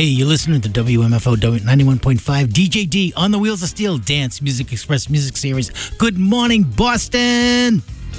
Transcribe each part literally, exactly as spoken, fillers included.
Hey, you're listening to W M F O ninety-one point five, D J D on the Wheels of Steel Dance Music Express Music Series. Good morning, Boston!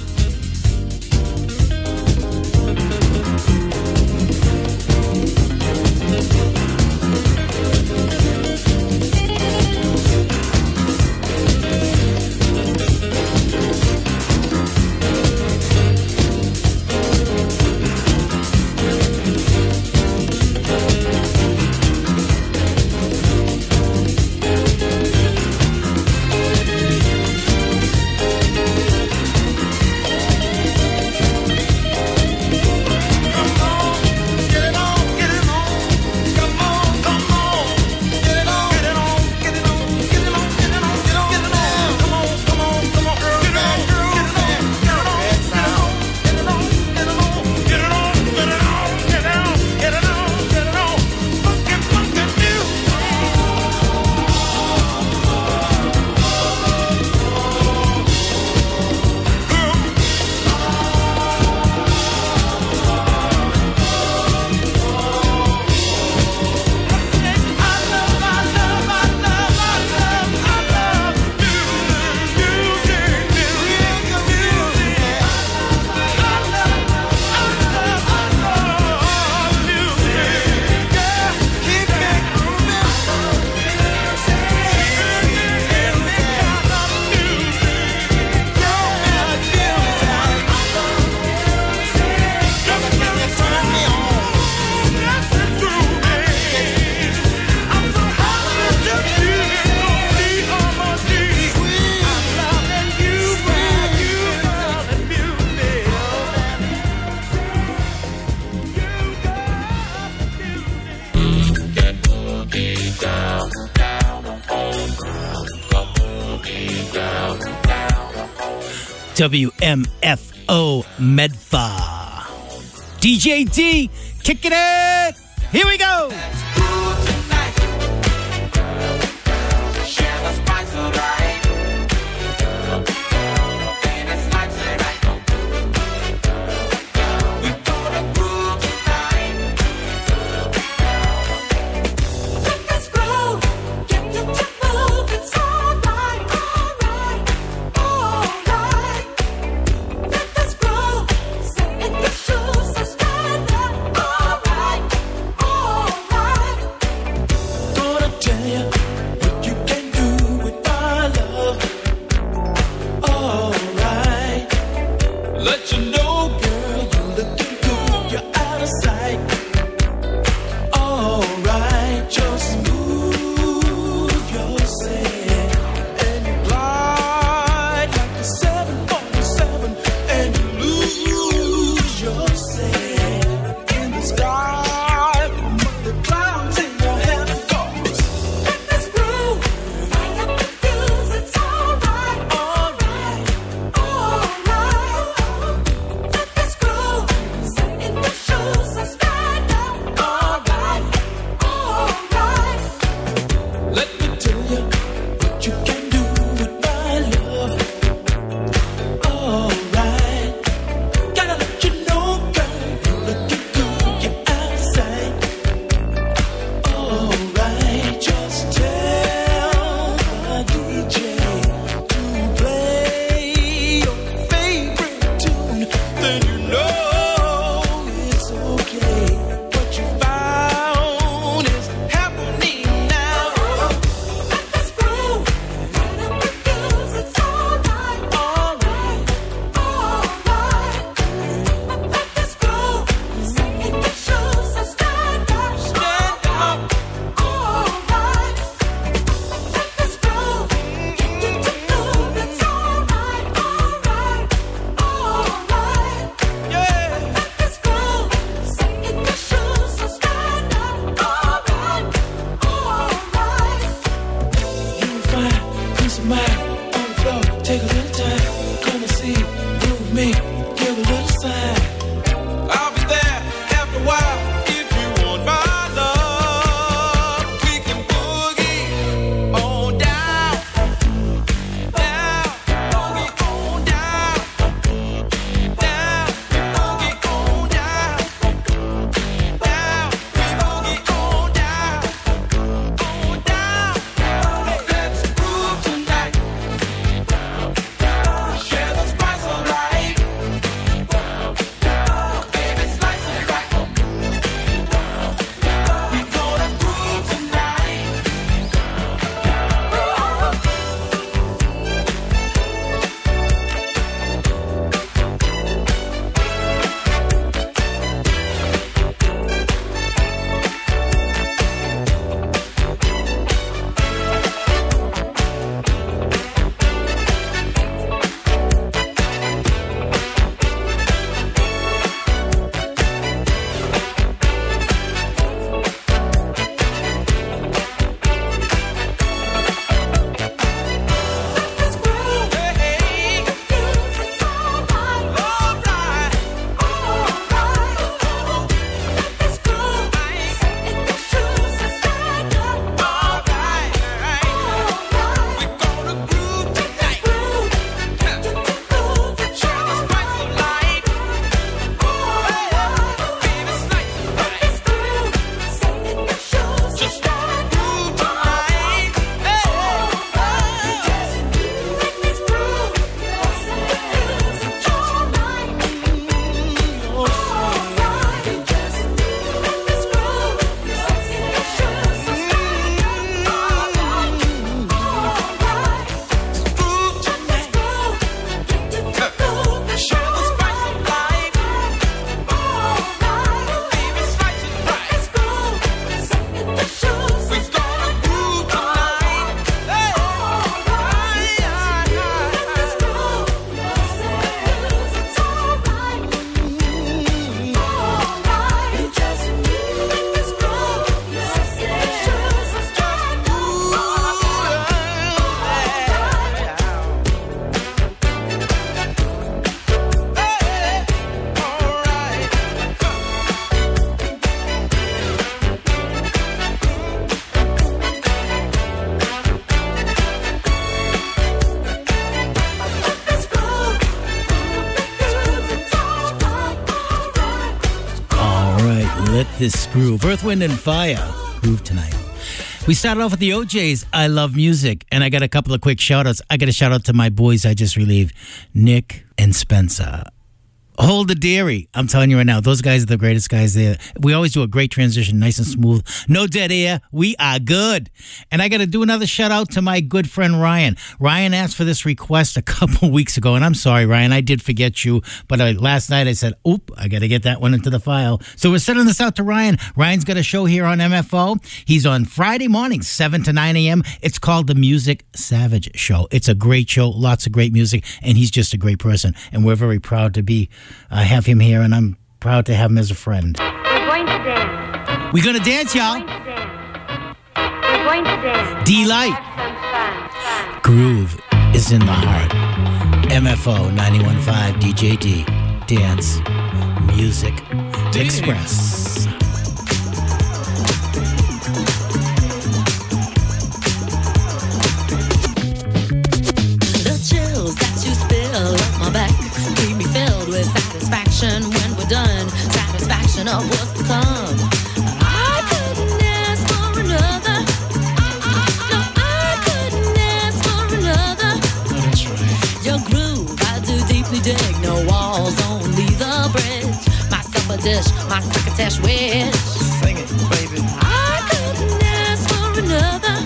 W M F O Medfa. D J D, kicking it! Here we go! Alright, alright. this groove. Earth, Wind, and Fire groove tonight. We started off with the O Js, I Love Music, and I got a couple of quick shout-outs. I got a shout-out to my boys I just relieved, Nick and Spencer. Hold the dairy. I'm telling you right now, those guys are the greatest guys there. We always do a great transition, nice and smooth. No dead air. We are good. And I got to do another shout out to my good friend Ryan. Ryan asked for this request a couple weeks ago, and I'm sorry, Ryan, I did forget you. But uh, last night I said, oop, I got to get that one into the file. So we're sending this out to Ryan. Ryan's got a show here on M F O. He's on Friday mornings, seven to nine a.m. It's called The Music Savage Show. It's a great show, lots of great music, and he's just a great person. And we're very proud to be I have him here, and I'm proud to have him as a friend. We're going to dance. We're going to dance, y'all. We're going to dance. We're going to dance. D-Light. Have some fun. Fun. Groove is in the heart. M F O ninety-one point five D J D. Dance. Music. Express. The chills that you spill up my back keep me filled with satisfaction when we're done. Satisfaction of what's to come. I couldn't ask for another. No, I couldn't ask for another. Oh, that's right. Your groove, I do deeply dig. No walls, only the bridge. My supper dish, my crocketesh wish. Sing it, baby. I couldn't ask for another.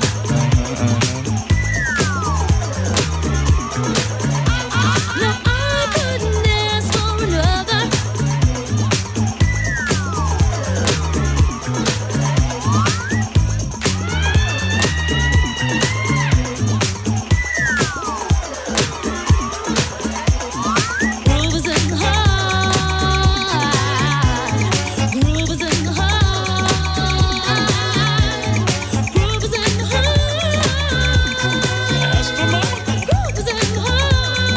No, I couldn't ask for another. Groove is in the heart. Groove is in the heart. Groove is in the heart. Groove is in the heart.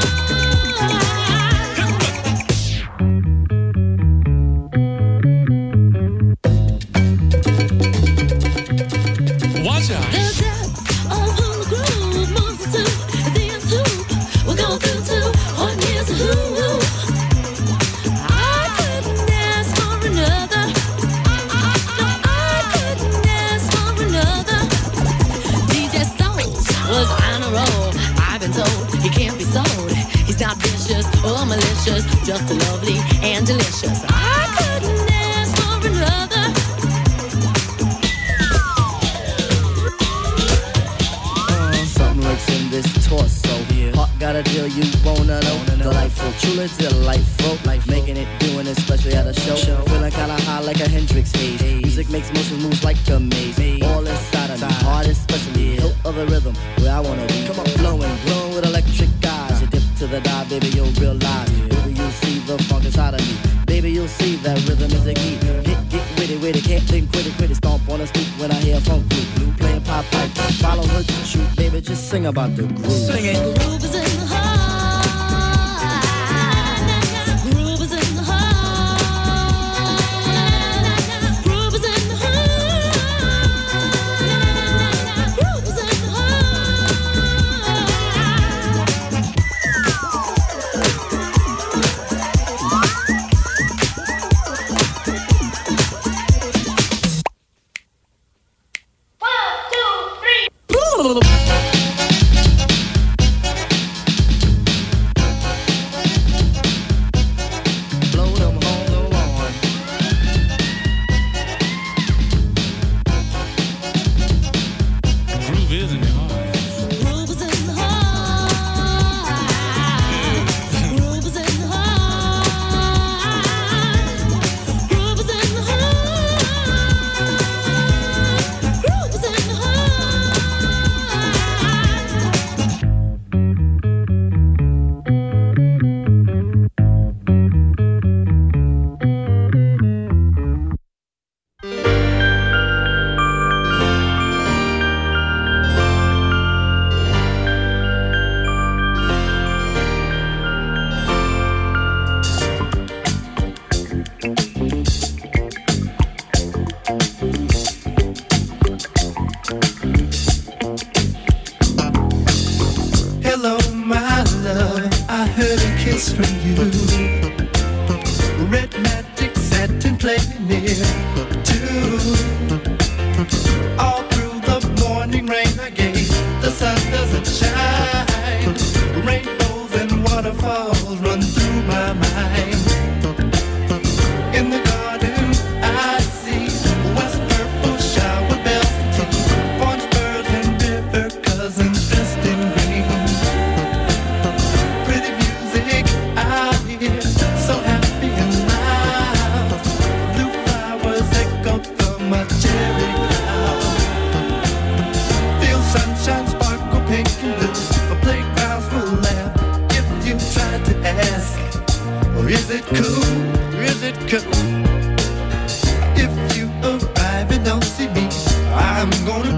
Watch out. The depth of who the groove moves us to the end hoop. We're going through two hard years of who. I couldn't ask for another. No, I couldn't ask for another. D J Soul was on a roll. I've been told he can't be sold. He's not vicious or malicious, just lovely and delicious. I couldn't ask for another. Something lurks in this torso. Heart got a deal you wanna know. Delightful, truly delightful. Like making it, doing it, especially at a show. Feeling kinda high like a Hendrix haze. Music makes motion moves like a maze. All inside of me, heart especially. Hilt of the rhythm, where I wanna be. Come on, flowing, glowing with electric eyes. You dip to the dive, baby, you'll realize. Baby, you'll see the funk inside of me. Baby, you'll see that rhythm is the key. Get, get witty, witty, can't think, quit it, quit it. Stomp on a stoop when I hear funk blue. Blue playing pop pipe, follow her to shoot. Baby, just sing about the groove. Sing it. Groove is in the heart. Groove is in the heart. Groove is in the heart. Groove is in the heart. One, two, three. Blow them home on. Groove is in the heart. Groove is in the heart. Groove is in the heart. Groove is in the heart. Groove is in the heart. Hello, my love. I heard a kiss from you. Red magic satin play near.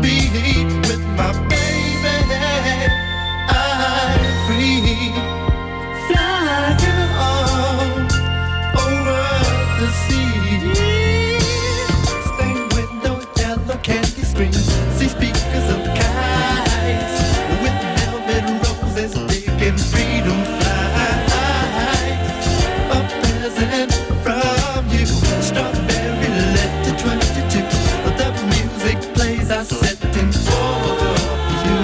be with my baby. I'm free, flying on over the sea. Spain with no yellow candy screen. See speakers of kites with velvet roses taking freedom flights. A present from you, strawberry letter twenty-two. The music plays are set in for you.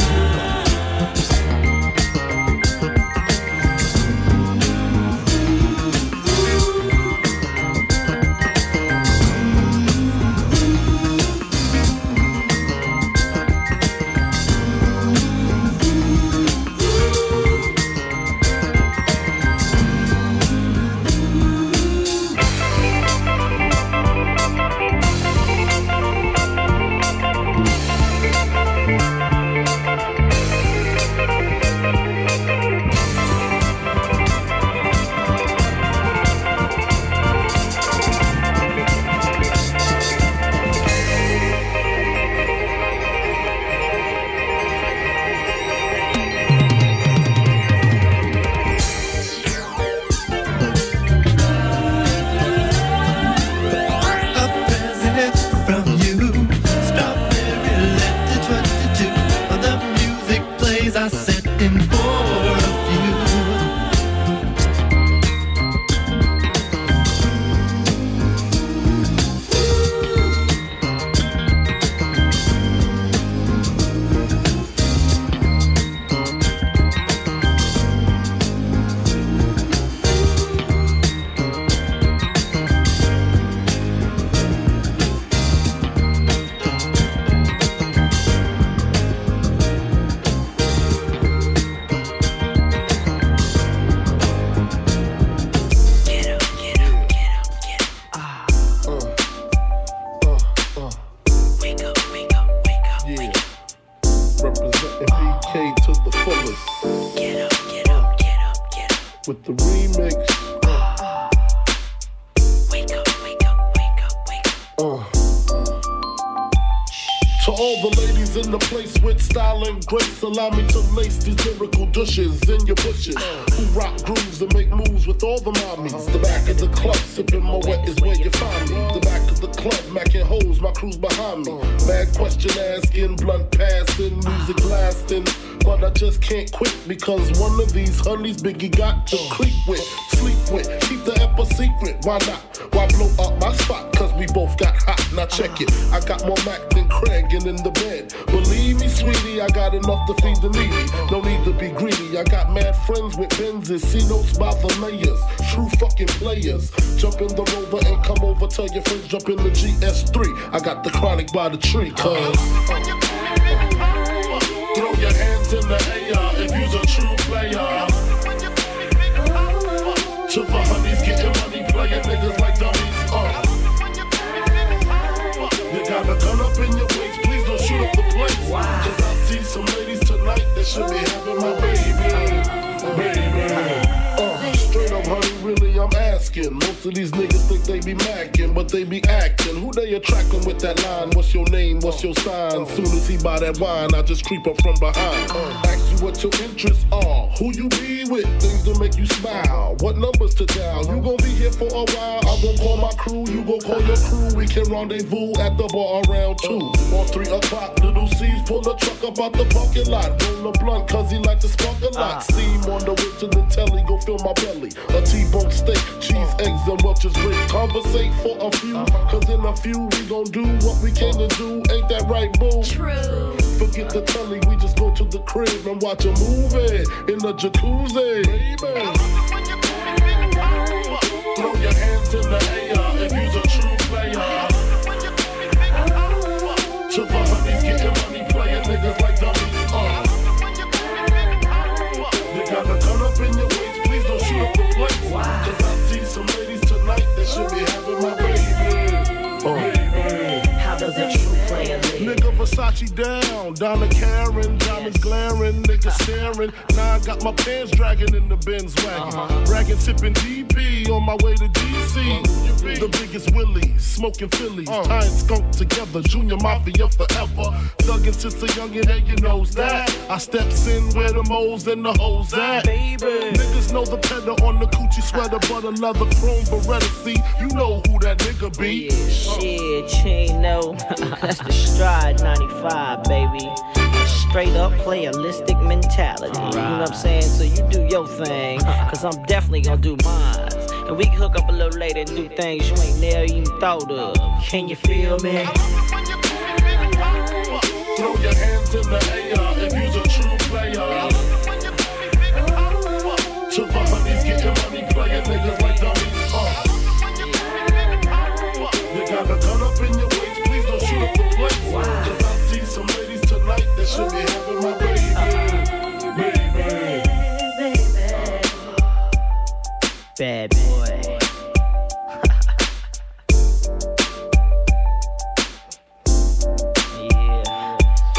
A present from you, strawberry letter twenty-two. The music plays are set in for you. Yeah. Representing B K to the fullest. With the remix. Uh. To all the ladies in the place with style and grace, allow me to lace these lyrical douches in your bushes. Who rock grooves and make moves with all the mommies. The back of the club, sipping my wet is where you find me. The back of the club, macking hoes, my crew's behind me. Mad question asking, blunt passing, music lasting. But I just can't quit because one of these honeys Biggie got to creep with, sleep with, keep the ep a secret. Why not? Why blow up my spot? Cause we both got hot. Now check it. I got more Mac than Craig and in the bed. Believe me, sweetie, I got enough to feed the needy. No need to be greedy. I got mad friends with Benzes, C notes by the layers. True fucking players. Jump in the Rover and come over. Tell your friends jump in the G S three. I got the chronic by the tree. Cause throw your hands in the air if you's a true player. To the honeys getting money, playing niggas like dummies. Uh. You got a gun up in your waist, please don't shoot up the place. Cause I see some ladies tonight that should be having my baby. Baby. Uh, straight up, honey, really, I'm asking. Most of these niggas think they be macking, but they be acting. Who they attracting with that line? What's your name? What's your sign? Soon as he buy that wine, I just creep up from behind. Uh, ask you what your interests are. Who you be with? Things to make you smile. What numbers to dial? You gon' be here for a while. I gon' call my crew. You gon' call your crew. We can rendezvous at the bar around two or three o'clock. Little C's pull the truck up out the parking lot. Roll a blunt cause he like to spark a lot. Steam on the way to the telly. Go fill my belly. A T-bone steak, cheese, eggs, and Welch's grape. Conversate for a few. Cause in a few we gon' do what we came to do. Ain't that right, boo? True. Forget the telly. We just go to the crib and watch a movie in the jacuzzi. Baby. Throw your hands in the air if you's a true player. To the honeys getting money, playing niggas like dummies. Uh. You got a gun up in your waist, please don't shoot up the place. Cause I see some ladies tonight that should be having my baby. Uh. How does a true player live? Nigga Versace down, down to Karen, diamonds glaring, nigga staring. Now I got my pants dragging in the Benz wagon. Bragging, sipping D P on my way to D See, the biggest Willie, smoking Phillies, tying skunk together, Junior Mafia forever. Dug into the youngin' and you knows that. I steps in where the moles and the hoes at. Baby. Niggas know the pedal on the coochie sweater, but another chrome Beretta. See, you know who that nigga be. Yeah, shit, Chino. That's the Stride ninety-five, baby. Straight up playalistic mentality. You know what I'm saying? So you do your thing, cause I'm definitely gonna do mine. And we can hook up a little later and do things you ain't never even thought of. Can you feel me? Throw your hands in the air if you's a true player. To the honeys, getting money, playing niggas like dummies. Uh. You got a gun up in your waist, please don't shoot up the place. Cause I see some ladies tonight that should be having my baby. Baby. Bad boy. Yeah.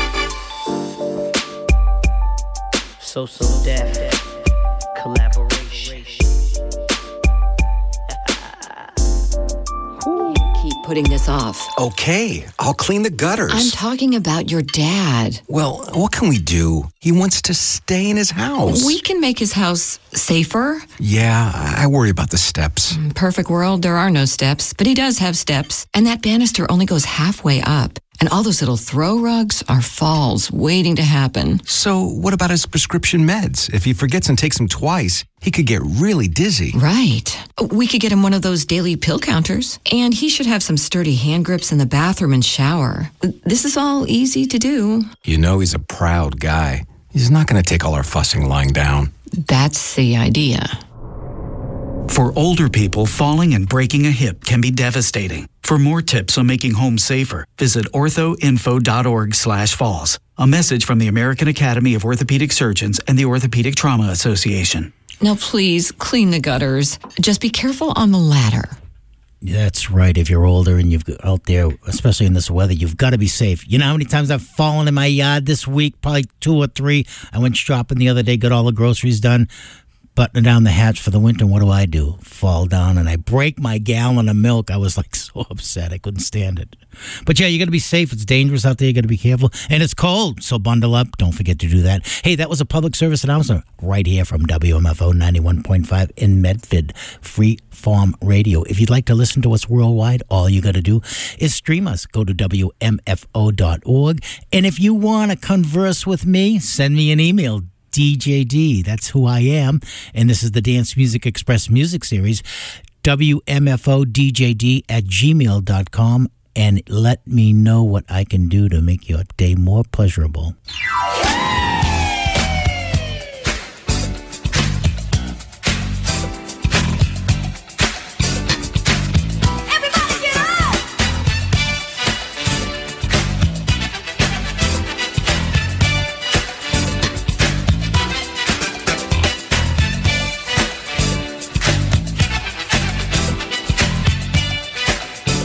So so deaf. Collaboration. Keep putting this off. Okay, I'll clean the gutters. I'm talking about your dad. Well, what can we do? He wants to stay in his house. We can make his house safer. Yeah, I worry about the steps. Perfect world, there are no steps, but he does have steps. And that banister only goes halfway up. And all those little throw rugs are falls waiting to happen. So what about his prescription meds? If he forgets and takes them twice, he could get really dizzy. Right. We could get him one of those daily pill counters. And he should have some sturdy hand grips in the bathroom and shower. This is all easy to do. You know he's a proud guy. He's not going to take all our fussing lying down. That's the idea. For older people, falling and breaking a hip can be devastating. For more tips on making home safer, visit orthoinfo.org slash falls. A message from the American Academy of Orthopedic Surgeons and the Orthopedic Trauma Association. Now, please clean the gutters. Just be careful on the ladder. That's right. If you're older and you've out there, especially in this weather, you've got to be safe. You know how many times I've fallen in my yard this week? Probably two or three. I went shopping the other day, got all the groceries done, buttoning down the hatch for the winter. What do I do? Fall down and I break my gallon of milk. I was like so upset. I couldn't stand it. But yeah, you got to be safe. It's dangerous out there. You got to be careful. And it's cold, so bundle up. Don't forget to do that. Hey, that was a public service announcement right here from W M F O ninety-one point five in Medford, Free Farm Radio. If you'd like to listen to us worldwide, all you got to do is stream us. Go to W M F O dot org. And if you want to converse with me, send me an email. D J D, that's who I am. And this is the Dance Music Express Music Series. W M F O D J D at gmail dot com. And let me know what I can do to make your day more pleasurable.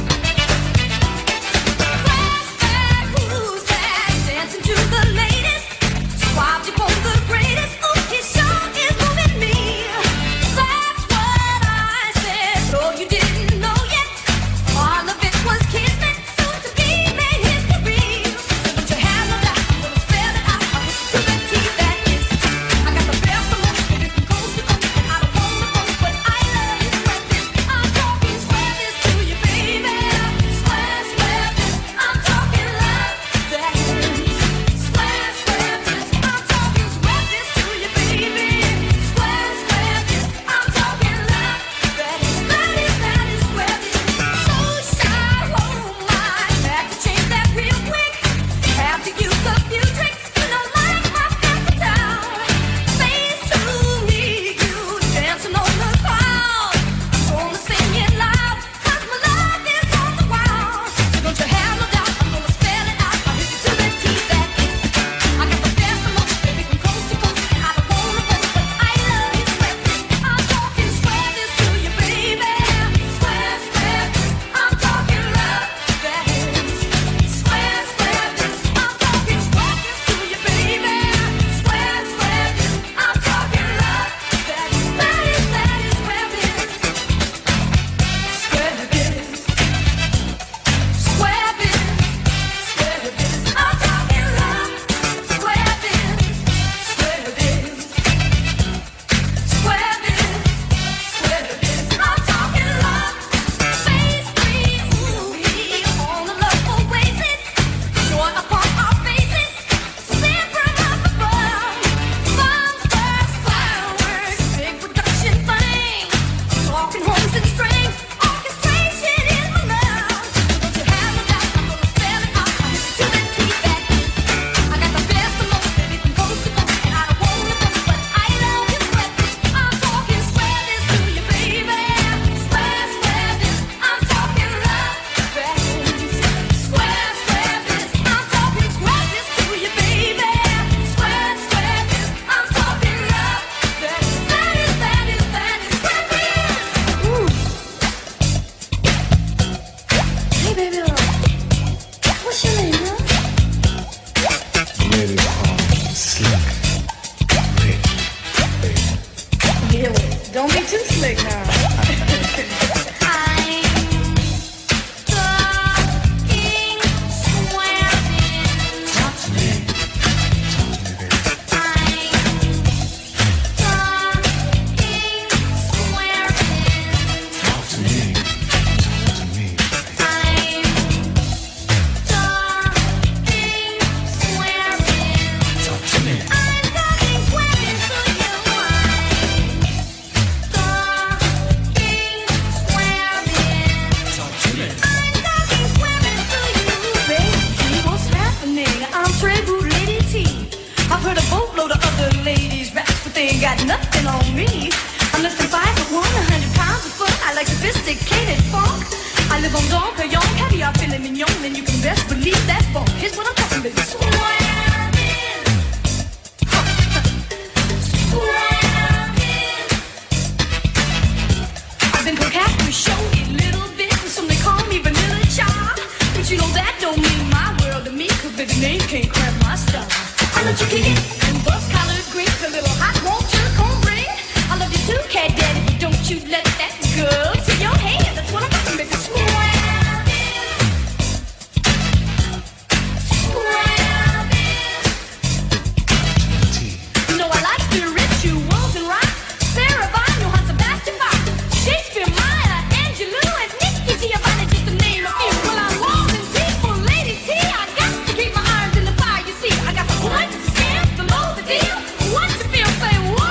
Who's that dancing to the latest? ladies are slick, rich, baby. Really? Don't be too slick now. Got nothing on me. I'm less than five foot one, a hundred pounds of fun. I like sophisticated funk. I live on Don Perignon, caviar, filet mignon, and you can best believe that's funk. Here's what I'm talking about. Swabbing, swabbing. I've been procrastinating, showy little bit, and some they call me Vanilla Child. But you know that don't mean my world to me, 'cause baby name can't cramp my style. I let you kick it and bust collard greens, a little hot water. I love you too, cat daddy, but don't you let that go to your head. That's what I'm talking about. Swabbing, swabbing. You know I like the rituals and rock. Sarah Vaughan, Johann Sebastian Bach, Shakespeare, Maya Angelou, and Nikki Giovanni, just to name a few. Well, I'm warm and peaceful, Lady T. I got to keep my irons in the fire. You see, I got the point, the stamp, the low, the deal. What you feel, say what?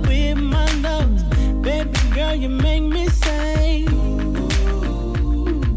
You make me say, ooh.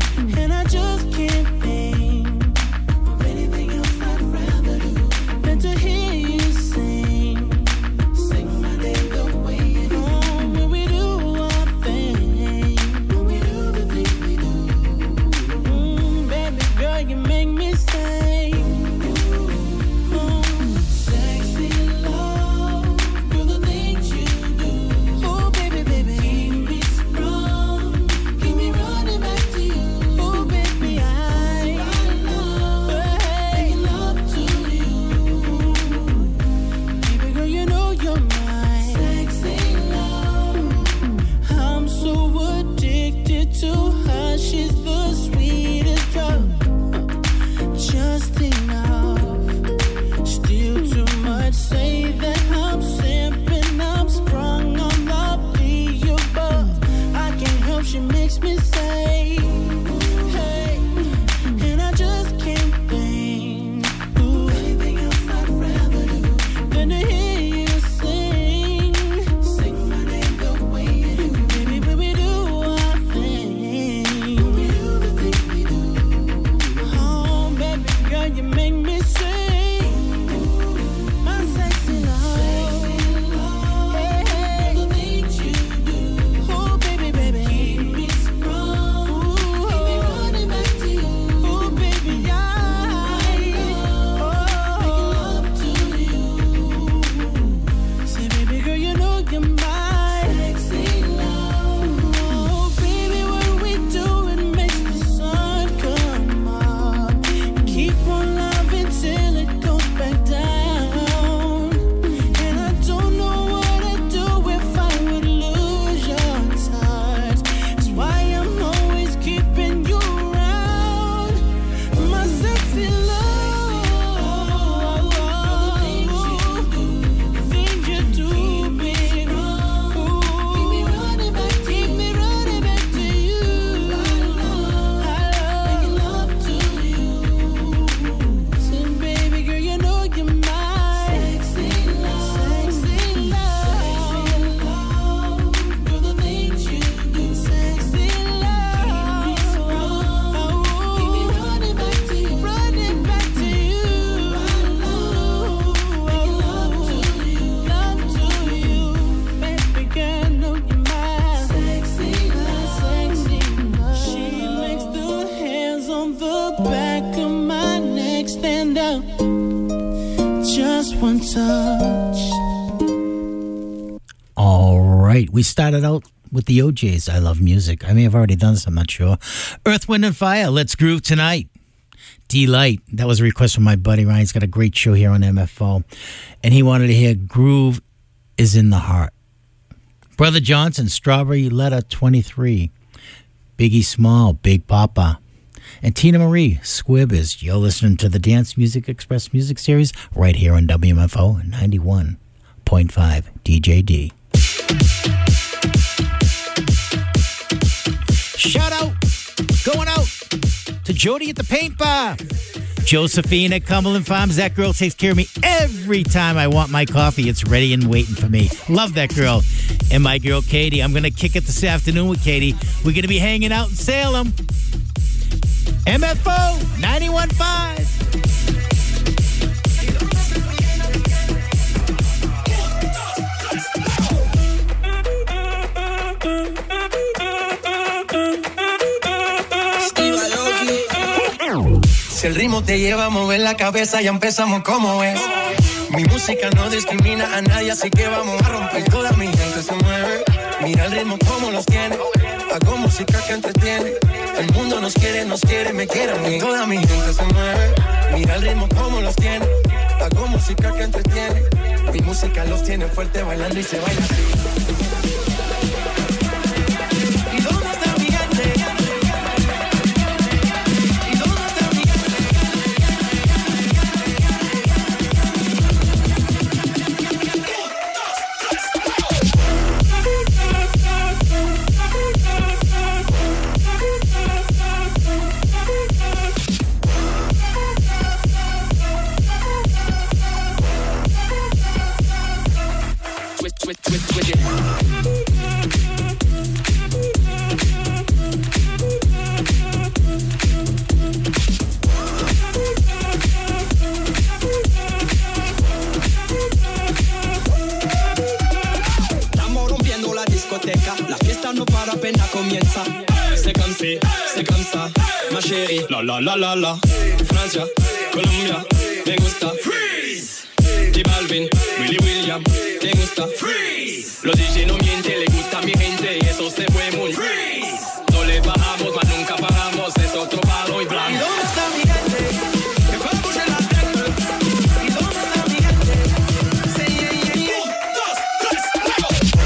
one touch. All right. We started out with the O Js. I love music. I may have already done this. I'm not sure. Earth, Wind, and Fire. Let's groove tonight. Delight. That was a request from my buddy Ryan. He's got a great show here on M F O. And he wanted to hear Groove is in the Heart. Brother Johnson, Strawberry Letter twenty-three. Biggie Small, Big Papa. And Tina Marie, Squibbers. You're listening to the Dance Music Express Music Series right here on W M F O ninety-one point five D J D. Shout out, going out to Jody at the Paint Bar. Josephine at Cumberland Farms. That girl takes care of me every time I want my coffee. It's ready and waiting for me. Love that girl. And my girl Katie. I'm going to kick it this afternoon with Katie. We're going to be hanging out in Salem. M F O ninety-one point five. Si el ritmo te lleva a mover la cabeza, ya empezamos como es. Mi música no discrimina a nadie, así que vamos a romper. Toda mi gente se mueve. Mira el ritmo como los tiene. Hago música que entretiene. El mundo nos quiere, nos quiere, me quiere a mí. Toda mi gente se mueve. Mira el ritmo como los tiene. Hago música que entretiene. Mi música los tiene fuerte bailando y se baila así. La fiesta no para, apenas comienza. C'est comme si, c'est comme ça, ma chérie. La la la la la. Francia, Colombia, me gusta. Freeze. J Balvin, Willy William, te gusta. Freeze. Los D J no mienten, le gusta a mi gente y eso se fue muy. Freeze. No le bajamos, mas nunca paramos, es otro palo y blanco. ¿Y dónde está mi gente? Que pueda escuchar la gente. ¿Y dónde está mi gente? Sí, yeah, yeah, yeah. Un, dos, tres, go.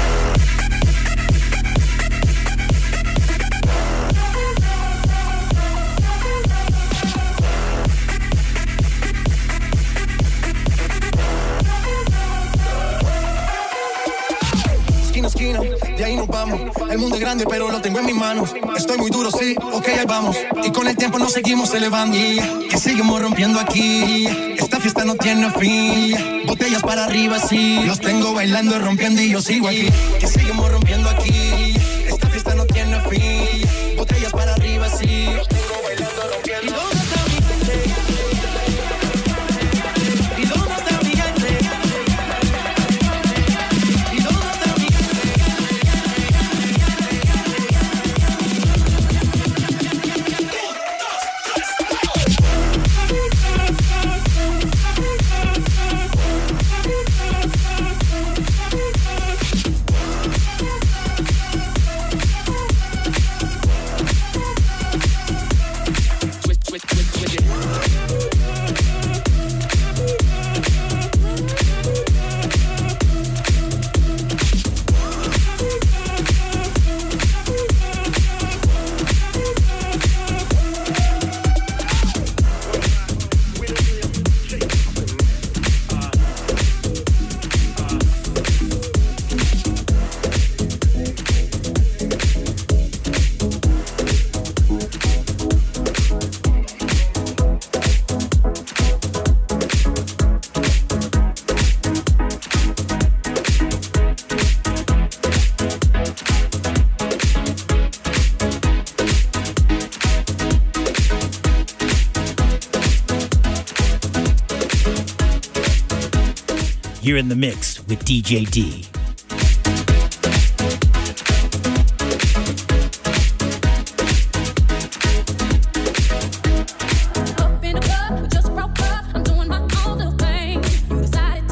Esquina, de ahí nos vamos. El mundo es grande, pero lo tengo en mis manos. Estoy muy duro, sí, ok, ahí vamos. Y con el tiempo nos seguimos elevando. Que seguimos rompiendo aquí. Esta fiesta no tiene fin. Botellas para arriba, sí. Los tengo bailando y rompiendo y yo sigo aquí. Que seguimos rompiendo aquí. Esta fiesta no tiene fin. Botellas para arriba, sí. Los tengo bailando y rompiendo. ¿Y dónde está mi gente? ¿Y dónde está mi gente? ¿Y dónde está mi You're in the mix with D J D. Up in the club, we just broke up. I'm doing my own little thing. You decided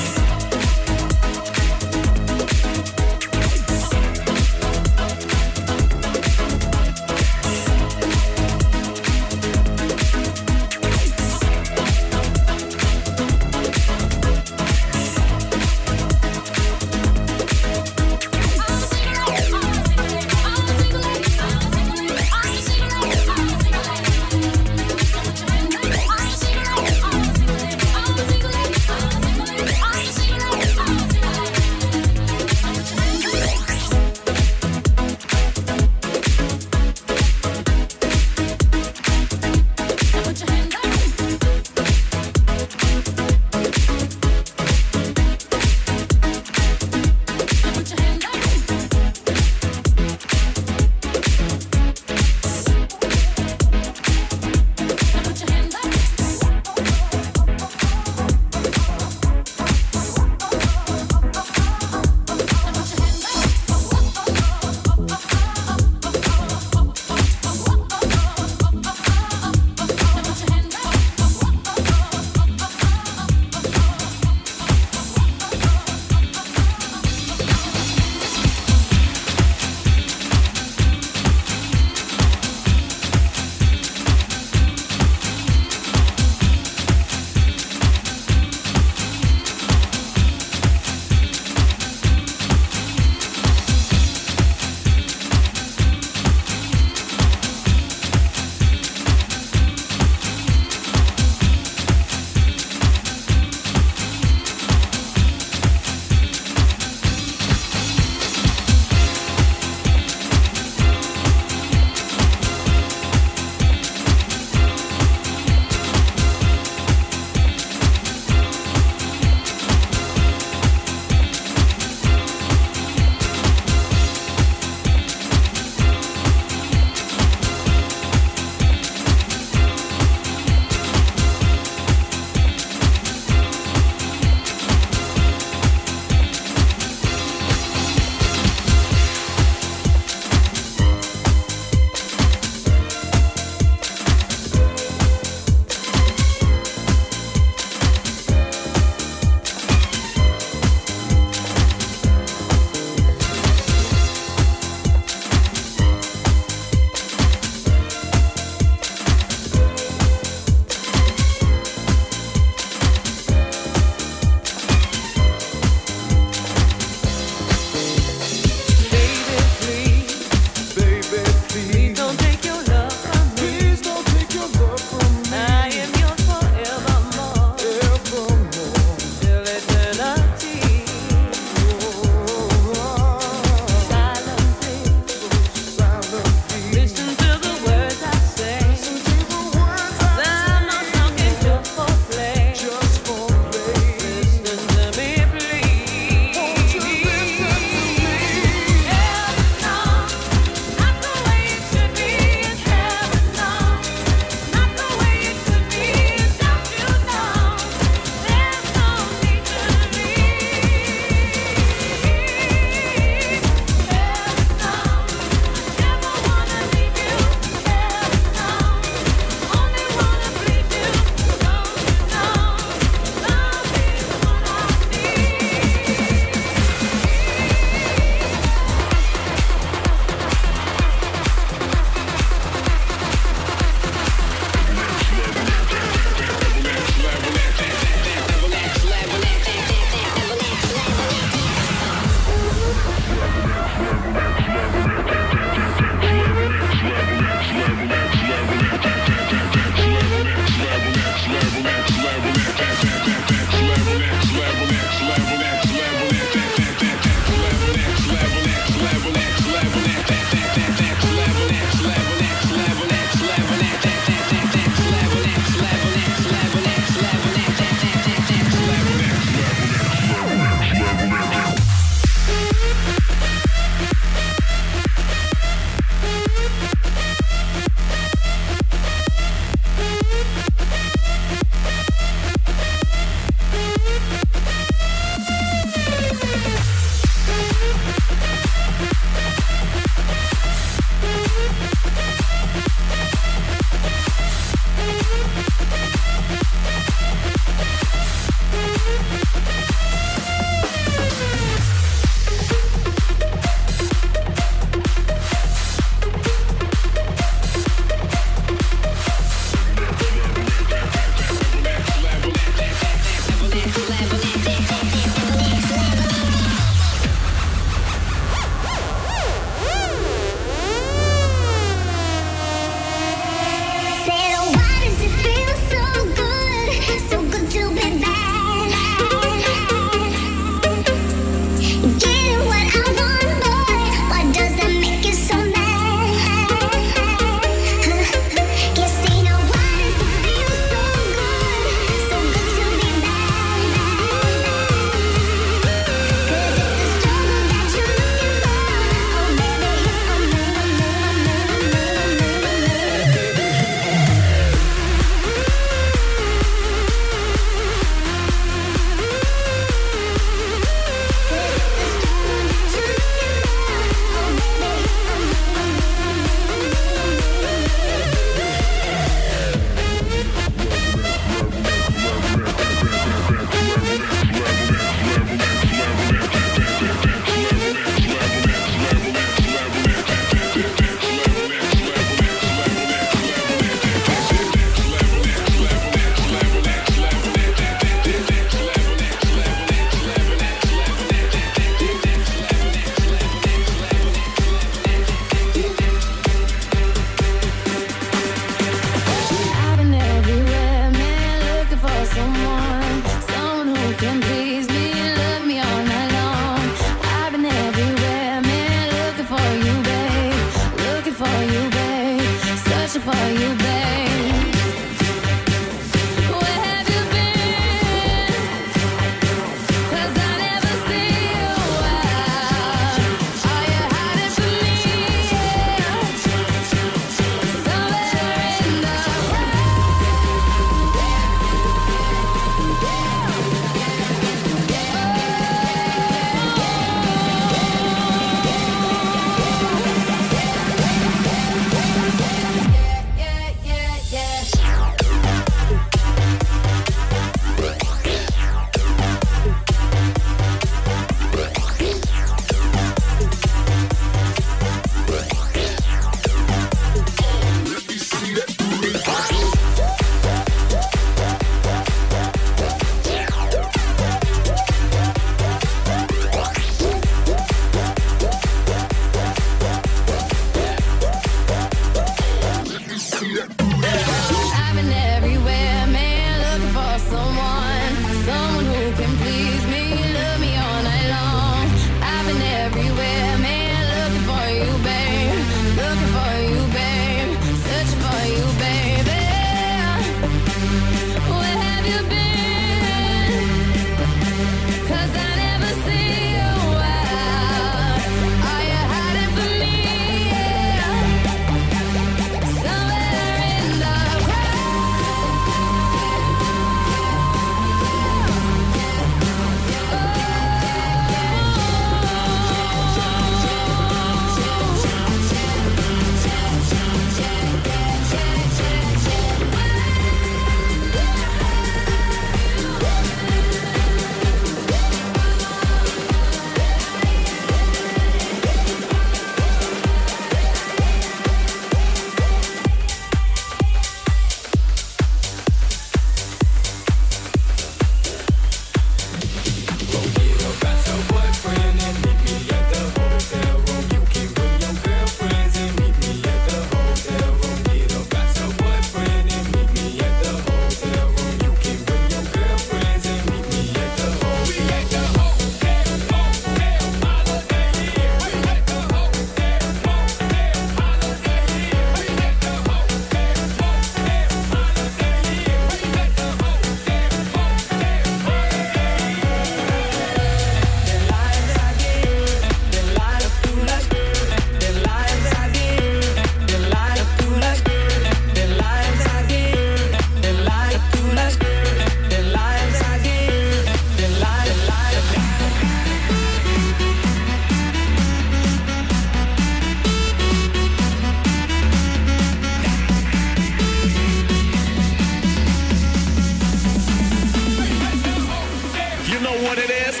it is?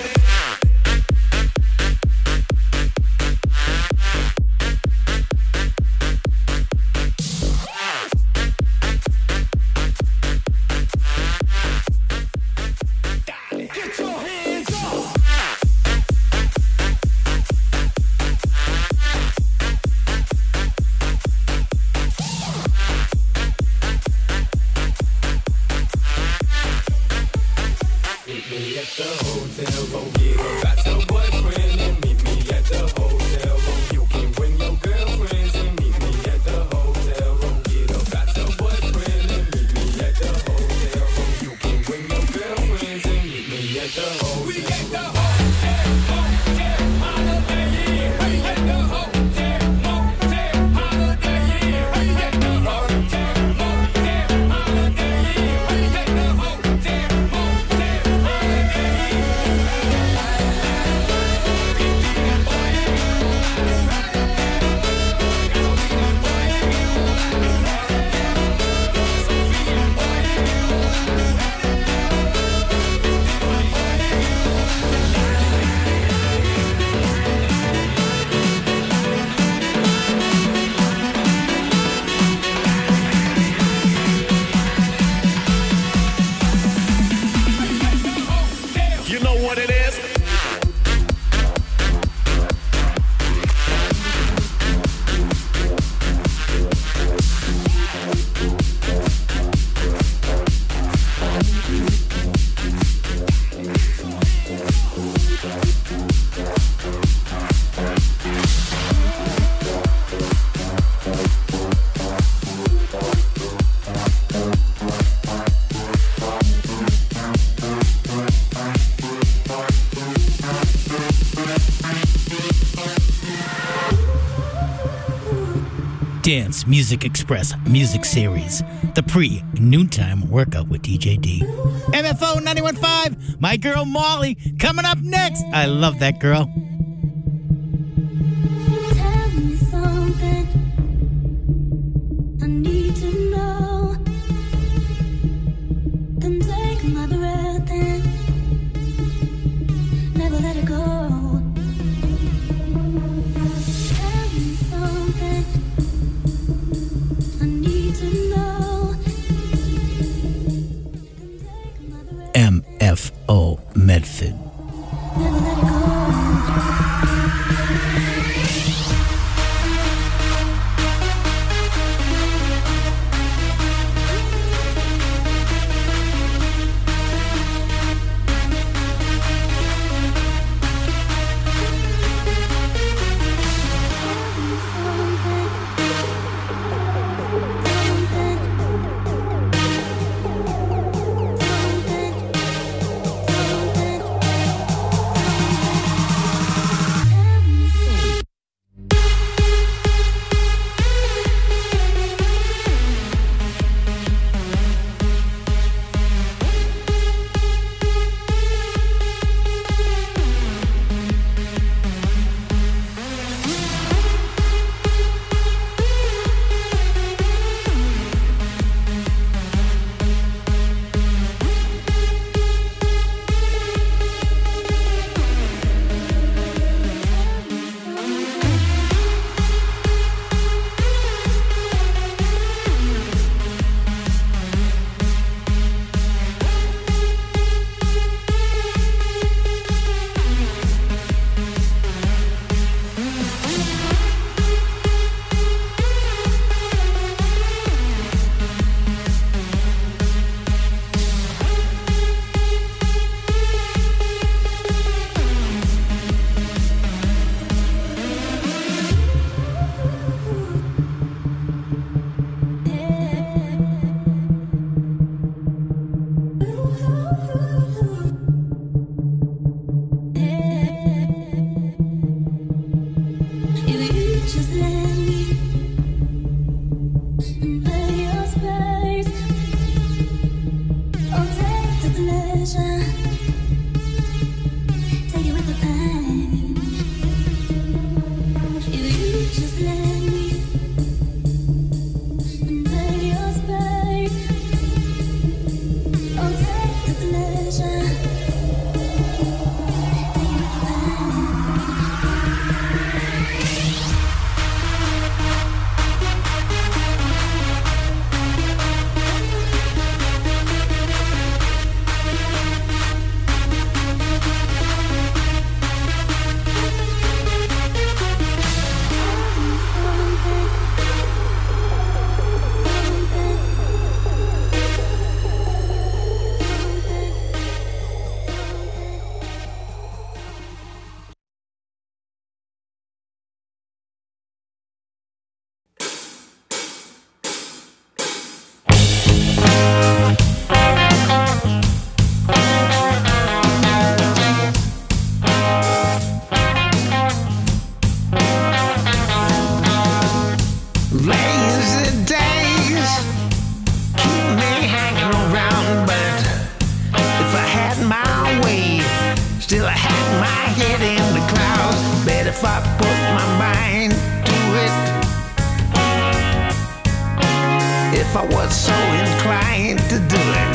Dance Music Express Music Series, the pre-noontime workout with D J D. M F O ninety-one point five, my girl Molly, coming up next. I love that girl. Tell me something I need to know. Then take my breath and never let it go. Tell me something I need to know. M F O Medford. Never let it go. I had my head in the clouds. Bet if I put my mind to it, if I was so inclined to do it,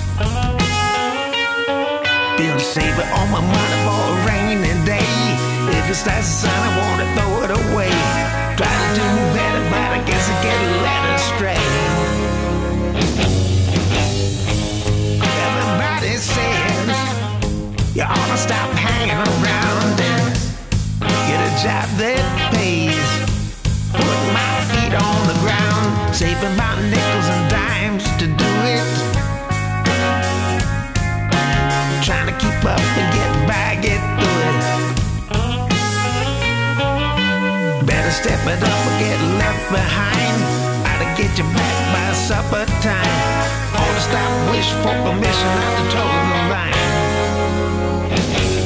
been saving all my money for a rainy day. If it starts to sun, I wanna throw it away. Try to do better, but I guess I get led astray. Everybody says you ought to stop hanging around and get a job that pays. Put my feet on the ground, saving my nickels and dimes to do it. Trying to keep up and get by, get through it. Better step it up or get left behind. Ought to get you back by supper time. Ought to stop, wish for permission not to toe the line.